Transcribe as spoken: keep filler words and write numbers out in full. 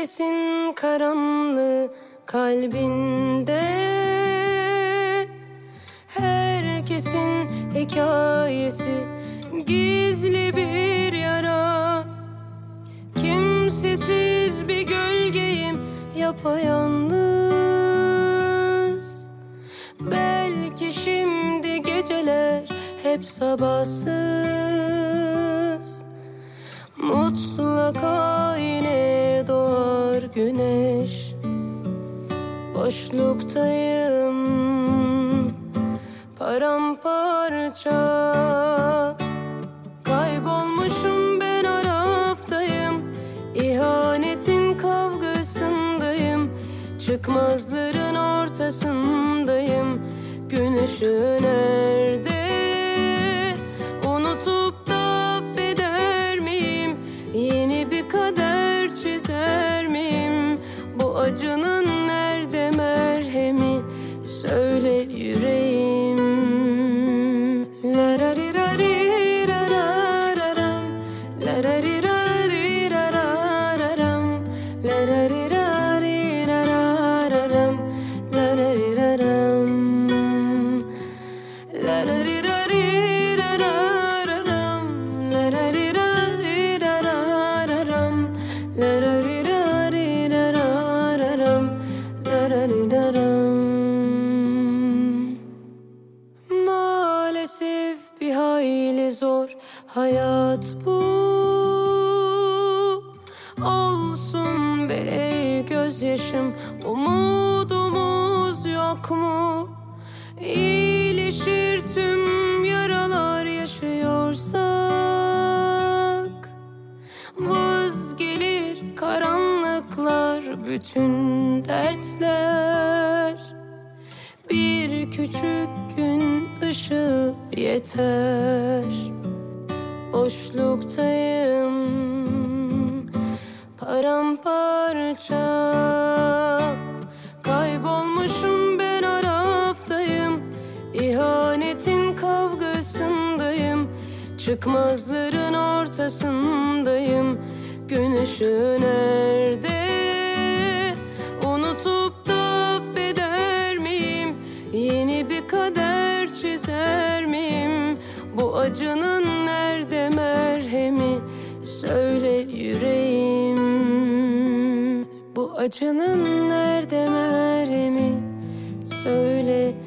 Herkesin karanlığı kalbinde, herkesin hikayesi gizli bir yara. Kimsesiz bir gölgeyim yapayalnız. Belki şimdi geceler hep sabahsız. Mutlaka yine doğar güneş. Boşluktayım, paramparça. Kaybolmuşum ben araftayım. İhanetin kavgasındayım. Çıkmazların ortasındayım. Gün ışığı nerede? Unutup da affeder miyim? Yeni bir kader çizer miyim? Bu acının nerede merhemi? Söyle yüreğim. Lararirarirarararam, lararirarirarararam, lararirarirarararam, larariraram, lararirarirarararam, lararirarirarararam, lararirarirarararam, larariraram. Maalesef bir hayli zor hayat bu. Olsun be ey gözyaşım, umudumuz yok mu? İyileşir tüm yaralar yaşıyorsak. Vız gelir karanlıklar, bütün dertler. Bir küçük gün ışığı yeter. Boşluktayım, paramparça. Kaybolmuşum ben araftayım. İhanetin kavgasındayım. Çıkmazların ortasındayım. Gün ışığı nerede? Unutup da affeder miyim? Yeni bir kader çizer miyim? Bu acının nerede merhemi? Söyle yüreğim. Bu acının nerede merhemi? Söyle